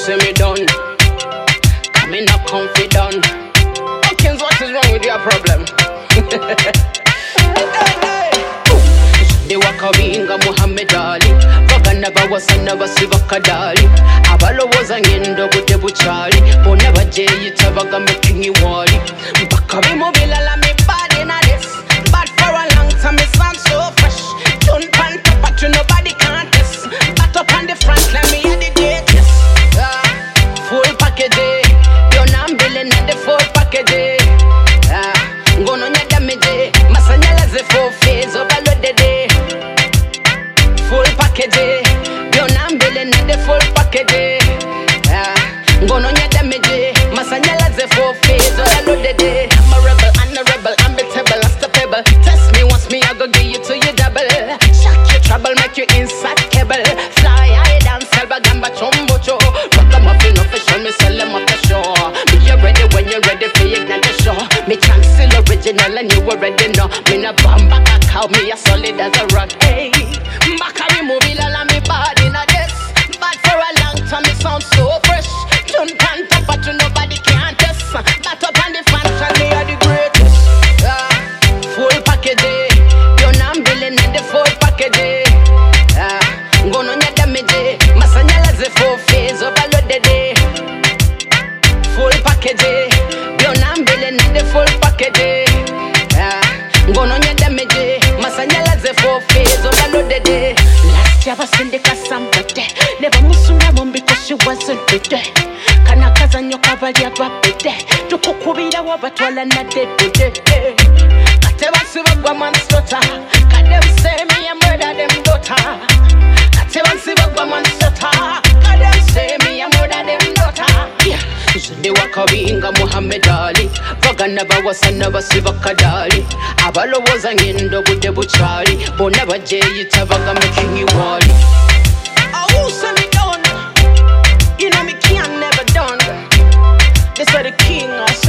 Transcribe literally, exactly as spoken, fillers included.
see me done. Coming up confident. Hawkins, what is wrong with your problem? They walk a winga Muhammad Ali. Vaga never was a never siva kadali. Abalo was a yendo with the buchali. But never jay it vaga making you wally. Bakabi mobile la me bad in a this. Bad for a long time, it sounds so fresh. Don't pan top but you nobody can't test. Back up on the front, let me at the date. Yes. Uh, full package. You're not billing at the full package. Uh, Ngono nya damage. Masanyala ze full phase overloaded. Full package, you're not billing at the full package. Ah, Ngono nya damage, masanyala ze full phase, all I know the day. I'm a rebel, I'm a rebel, I'm unbeatable, unstoppable. Test me once, me I go give you to you double. Shock your trouble, make you inside cable. Fly high down, selva gamba chombo cho. Rock them up in official, me sell them up the show. Me you ready when you're ready for ignite the show. Me chance still original and you already know. Me na bamba cow, me as solid as a rock. Hey. Macari mobile la me bad in a this. Bad for a long time, it sounds so fresh. Don't can't top but you nobody can't test. Back up on the function, they are the greatest. uh, Full package, you're not billing in the full package. uh, Ngono nya damage, masanyala ze full phase overloaded. Full package, you're not billing in the full package. uh, Ngono nya damage, masanyala ze full phase overloaded. Last year was in the Casambate. Never musuna mom because she wasn't with there. Kana kazanyo kabali abapete. Tukukubira wabatwala na dead today. Kate basiba gwa manslota. Kadem say me a murder them daughter. Kate basiba gwa manslota. Kadem say me a murder them daughter. Yeah. They walk a winga Muhammad Ali. Vaga never was a never siva kadali. Abalo was a yendo with the buchali. But never jay it vaga making you wally. Oh, send me down. You know me can't never done. This where the king of